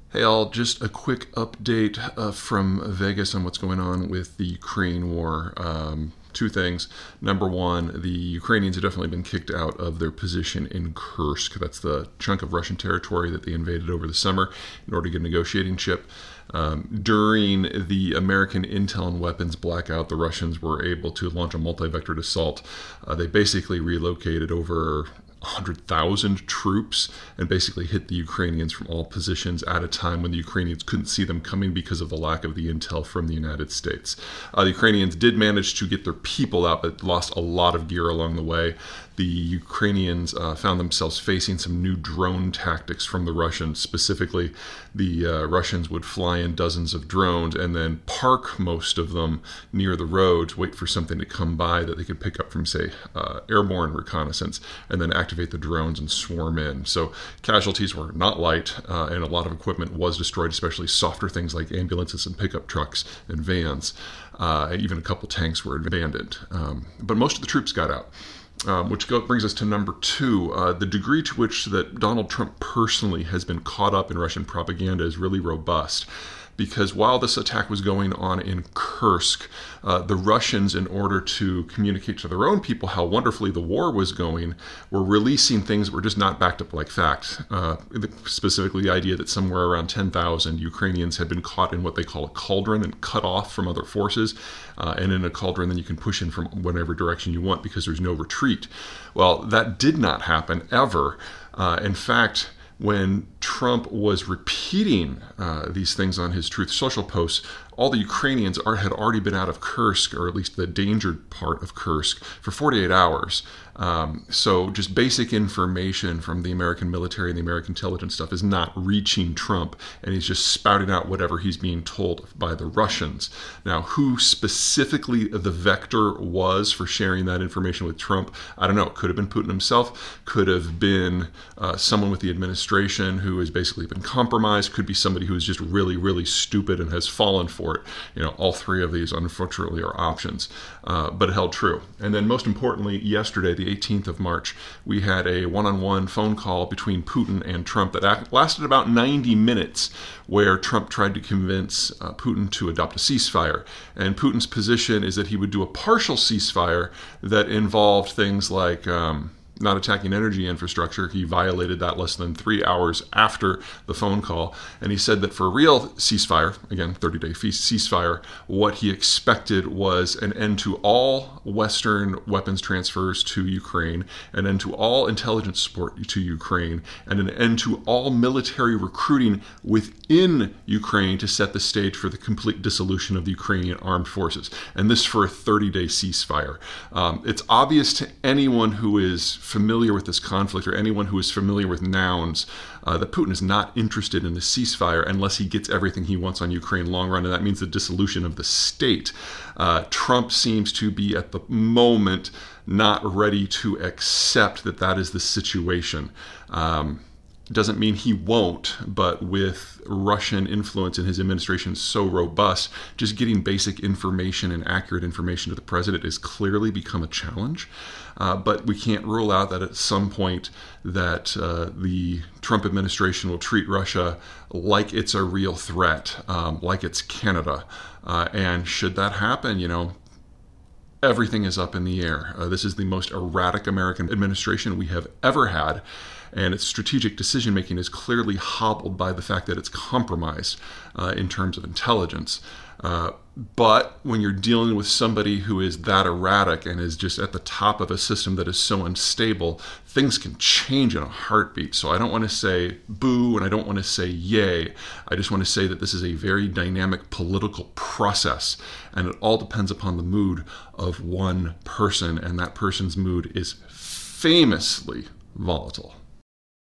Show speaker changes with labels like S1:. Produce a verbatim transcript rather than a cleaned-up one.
S1: Hey all, just a quick update uh, from Vegas on what's going on with the Ukraine war. Um, two things. Number one, the Ukrainians have definitely been kicked out of their position in Kursk. That's the chunk of Russian territory that they invaded over the summer in order to get a negotiating chip. Um, during the American intel and weapons blackout, the Russians were able to launch a multi-vectored assault. Uh, they basically relocated over one hundred thousand troops and basically hit the Ukrainians from all positions at a time when the Ukrainians couldn't see them coming because of the lack of the intel from the United States. Uh, the Ukrainians did manage to get their people out, but lost a lot of gear along the way. The Ukrainians uh, found themselves facing some new drone tactics from the Russians. Specifically, the uh, Russians would fly in dozens of drones and then park most of them near the roads, wait for something to come by that they could pick up from, say, uh, airborne reconnaissance, and then activate the drones and swarm in. So casualties were not light, uh, and a lot of equipment was destroyed, especially softer things like ambulances and pickup trucks and vans. Uh, even a couple tanks were abandoned. Um, but most of the troops got out. Um, which go, brings us to number two. Uh, the degree to which that Donald Trump personally has been caught up in Russian propaganda is really robust. Because while this attack was going on in Kursk, uh, the Russians, in order to communicate to their own people how wonderfully the war was going, were releasing things that were just not backed up like fact. Uh, specifically, the idea that somewhere around ten thousand Ukrainians had been caught in what they call a cauldron and cut off from other forces. Uh, and in a cauldron, then you can push in from whatever direction you want because there's no retreat. Well, that did not happen ever. Uh, in fact, when Trump was repeating uh, these things on his Truth Social posts, all the Ukrainians are, had already been out of Kursk, or at least the endangered part of Kursk, for forty-eight hours. Um, so just basic information from the American military and the American intelligence stuff is not reaching Trump, and he's just spouting out whatever he's being told by the Russians. Now, who specifically the vector was for sharing that information with Trump, I don't know. It could have been Putin himself, could have been uh, someone with the administration who has basically been compromised, could be somebody who is just really, really stupid and has fallen for it. You know, all three of these, unfortunately, are options, uh, but it held true. And then most importantly, yesterday, the eighteenth of March, we had a one-on-one phone call between Putin and Trump that lasted about ninety minutes, where Trump tried to convince uh, Putin to adopt a ceasefire. And Putin's position is that he would do a partial ceasefire that involved things like um, not attacking energy infrastructure. He violated that less than three hours after the phone call. And he said that for a real ceasefire, again, thirty-day ceasefire, what he expected was an end to all Western weapons transfers to Ukraine, an end to all intelligence support to Ukraine, and an end to all military recruiting within Ukraine to set the stage for the complete dissolution of the Ukrainian armed forces. And this for a thirty-day ceasefire. Um, it's obvious to anyone who is familiar with this conflict, or anyone who is familiar with nouns, uh, that Putin is not interested in the ceasefire unless he gets everything he wants on Ukraine long run, and that means the dissolution of the state. Uh, Trump seems to be at the moment not ready to accept that that is the situation. Um, Doesn't mean he won't, but with Russian influence in his administration so robust, just getting basic information and accurate information to the president has clearly become a challenge. Uh, but we can't rule out that at some point that uh, the Trump administration will treat Russia like it's a real threat, um, like it's Canada. Uh, and should that happen, you know, everything is up in the air. Uh, this is the most erratic American administration we have ever had. And its strategic decision-making is clearly hobbled by the fact that it's compromised uh, in terms of intelligence. Uh, but when you're dealing with somebody who is that erratic and is just at the top of a system that is so unstable, things can change in a heartbeat. So I don't want to say boo and I don't want to say yay. I just want to say that this is a very dynamic political process, and it all depends upon the mood of one person, and that person's mood is famously volatile.